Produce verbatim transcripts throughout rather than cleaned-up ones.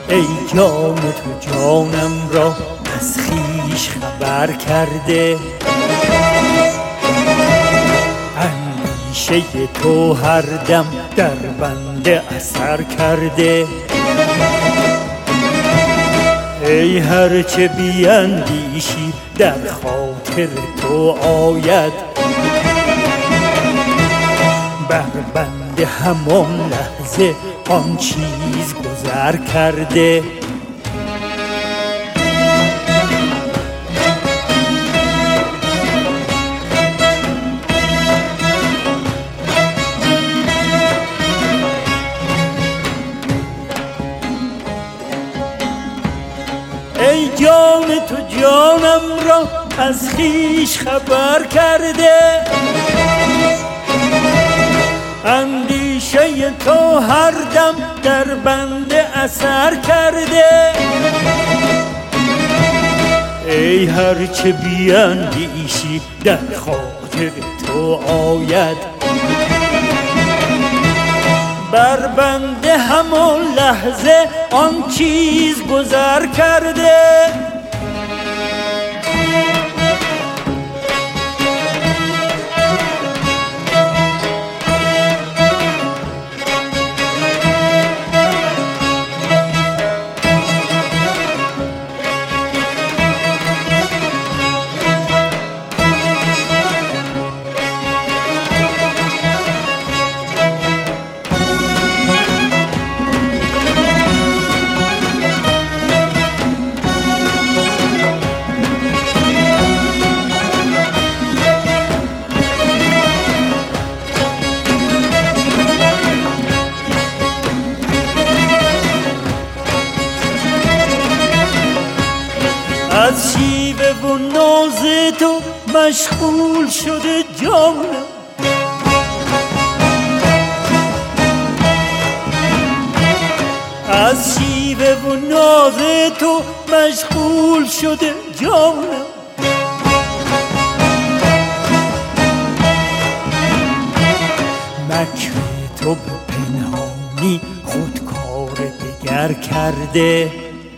ای جان تو جانم را از خویش خبر کرده، اندیشه تو هر دم در بنده اثر کرده. ای هرچه بیندیشی در خاطر تو آید، بر بنده همان لحظه آن چیز گذر کرده. ای جان تو جانم را از خویش خبر کرده، اندیشه تو هر دم در بنده اثر کرده. ای هرچه بیندیشی در خاطر تو آید، بر بنده همان لحظه آن چیز گذر کرده. از شیوه و ناز تو مشغول شده جانم، از شیوه و ناز تو مشغول شده جانم. مکر تو به پنهانی خود کار دگر کرده،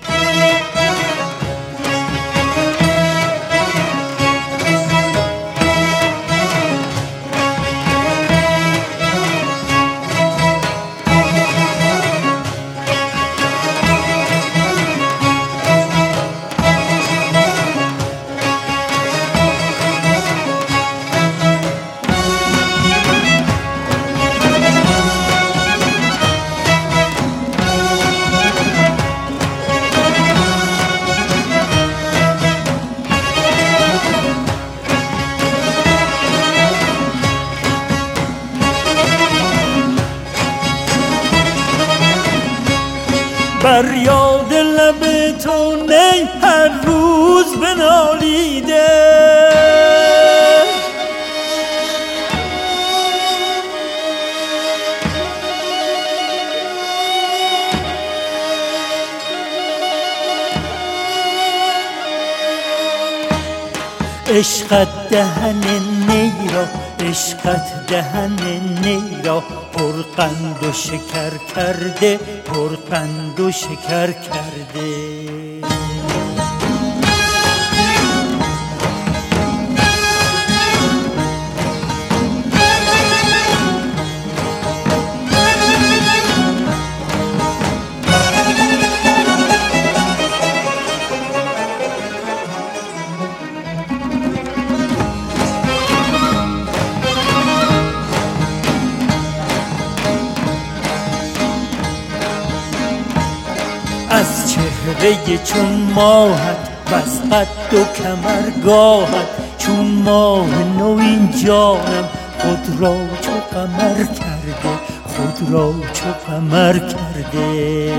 بر یاد لب تو نی هر روز بنالیده، عشقت دهن نی را، عشقت دهن نی را پرقند و شکر کرده، پرقند و شکر کرده. از چهره چون ماهت بس قد و کمرگاهت، چون ماه نو این جانم خود را چو قمر کرده، خود را چو قمر کرده.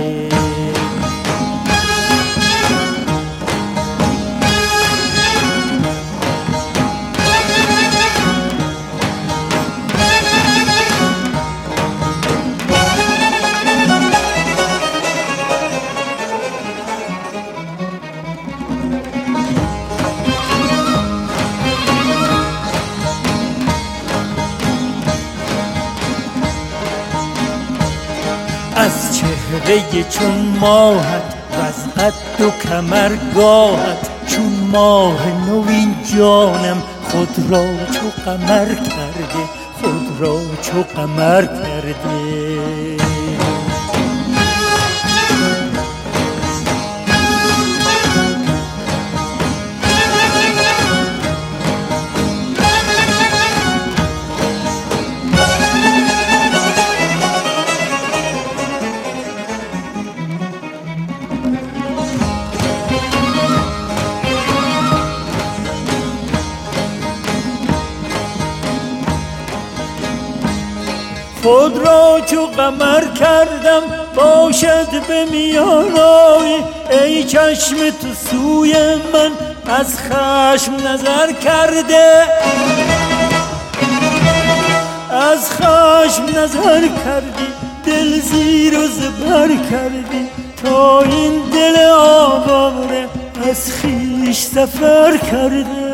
از چهره چون ماهت وز قد و کمرگاهت چون ماه نوین جانم خود را چو قمر کرده خود را چو قمر کرده خود را چو قمر کردم باشد به میانای ای چشم تو سوی من از خشم نظر کرده از خشم نظر کردی دل زیر و زبر کردی تا این دل آواره از خویش سفر کرده